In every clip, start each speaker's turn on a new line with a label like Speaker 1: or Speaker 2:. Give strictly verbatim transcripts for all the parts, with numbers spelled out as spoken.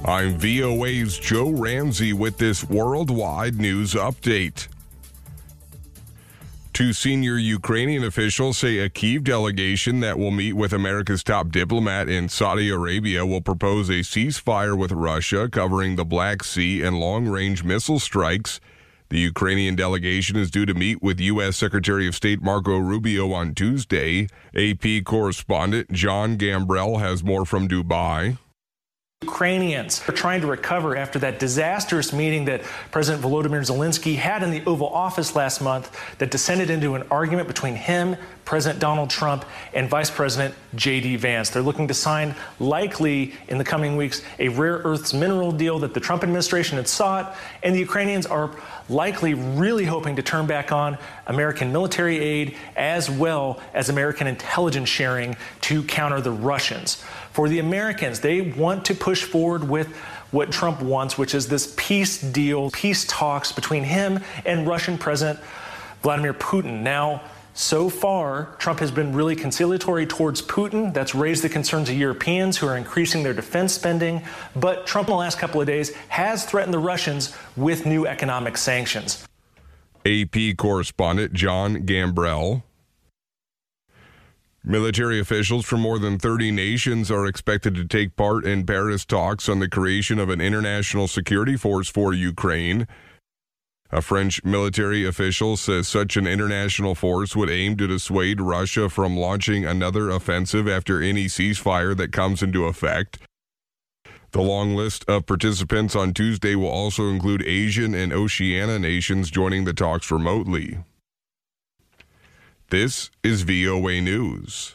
Speaker 1: I'm V O A's Joe Ramsey with this worldwide news update. Two senior Ukrainian officials say a Kyiv delegation that will meet with America's top diplomat in Saudi Arabia will propose a ceasefire with Russia covering the Black Sea and long-range missile strikes. The Ukrainian delegation is due to meet with U S Secretary of State Marco Rubio on Tuesday. A P correspondent John Gambrell has more from Dubai.
Speaker 2: Ukrainians are trying to recover after that disastrous meeting that President Volodymyr Zelensky had in the Oval Office last month that descended into an argument between him, President Donald Trump, and Vice President J D Vance. They're looking to sign, likely in the coming weeks, a rare earths mineral deal that the Trump administration had sought, and the Ukrainians are likely really hoping to turn back on American military aid as well as American intelligence sharing to counter the Russians. For the Americans, they want to push forward with what Trump wants, which is this peace deal, peace talks between him and Russian President Vladimir Putin. Now, so far, Trump has been really conciliatory towards Putin. That's raised the concerns of Europeans who are increasing their defense spending. But Trump in the last couple of days has threatened the Russians with new economic sanctions.
Speaker 1: A P correspondent John Gambrell. Military officials from more than thirty nations are expected to take part in Paris talks on the creation of an international security force for Ukraine. A French military official says such an international force would aim to dissuade Russia from launching another offensive after any ceasefire that comes into effect. The long list of participants on Tuesday will also include Asian and Oceania nations joining the talks remotely. This is V O A News.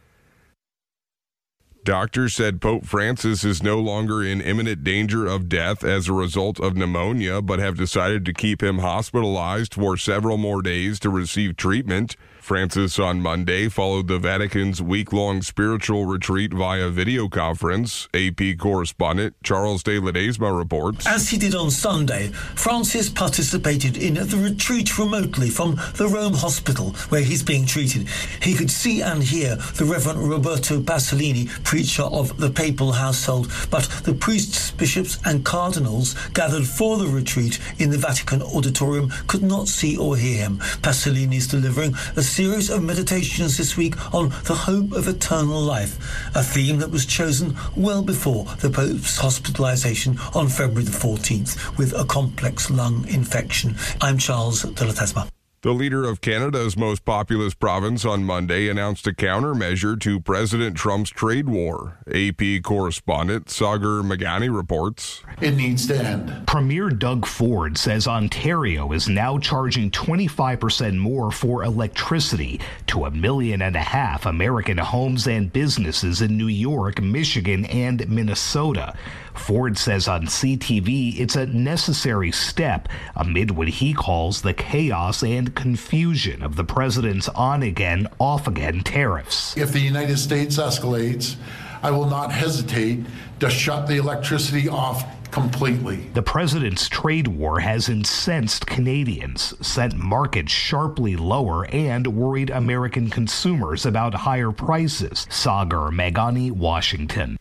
Speaker 1: Doctors said Pope Francis is no longer in imminent danger of death as a result of pneumonia, but have decided to keep him hospitalized for several more days to receive treatment. Francis on Monday followed the Vatican's week-long spiritual retreat via video conference. A P correspondent Charles de Ledesma reports.
Speaker 3: As he did on Sunday, Francis participated in the retreat remotely from the Rome hospital where he's being treated. He could see and hear the Reverend Roberto Pasolini, preacher of the papal household, but the priests, bishops and cardinals gathered for the retreat in the Vatican auditorium could not see or hear him. Pasolini is delivering a series of meditations this week on the hope of eternal life, a theme that was chosen well before the Pope's hospitalization on February the fourteenth with a complex lung infection. I'm Charles de Ledesma.
Speaker 1: The leader of Canada's most populous province on Monday announced a countermeasure to President Trump's trade war. A P correspondent Sagar Meghani reports.
Speaker 4: It needs to end.
Speaker 5: Premier Doug Ford says Ontario is now charging twenty-five percent more for electricity to a million and a half American homes and businesses in New York, Michigan, and Minnesota. Ford says on C T V it's a necessary step amid what he calls the chaos and confusion of the president's on-again, off-again tariffs.
Speaker 4: If the United States escalates, I will not hesitate to shut the electricity off completely.
Speaker 5: The president's trade war has incensed Canadians, sent markets sharply lower, and worried American consumers about higher prices. Sagar Meghani, Washington.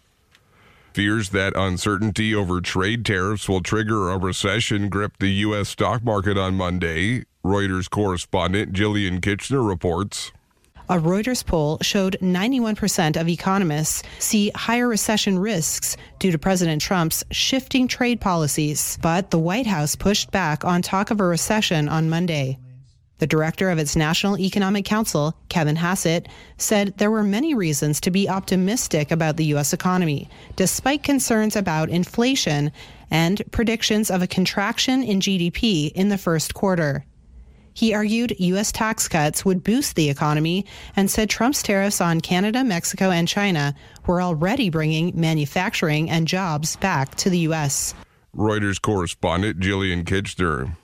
Speaker 1: Fears that uncertainty over trade tariffs will trigger a recession gripped the U S stock market on Monday. Reuters correspondent Jillian Kitchener reports.
Speaker 6: A Reuters poll showed ninety-one percent of economists see higher recession risks due to President Trump's shifting trade policies. But the White House pushed back on talk of a recession on Monday. The director of its National Economic Council, Kevin Hassett, said there were many reasons to be optimistic about the U S economy, despite concerns about inflation and predictions of a contraction in G D P in the first quarter. He argued U S tax cuts would boost the economy and said Trump's tariffs on Canada, Mexico, and China were already bringing manufacturing and jobs back to the U S.
Speaker 1: Reuters correspondent Jillian Kitchener.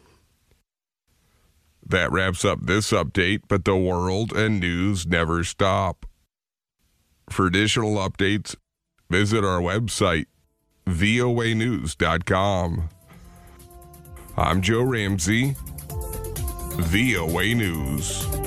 Speaker 1: That wraps up this update, but the world and news never stop. For additional updates, visit our website, V O A news dot com. I'm Joe Ramsey, V O A News.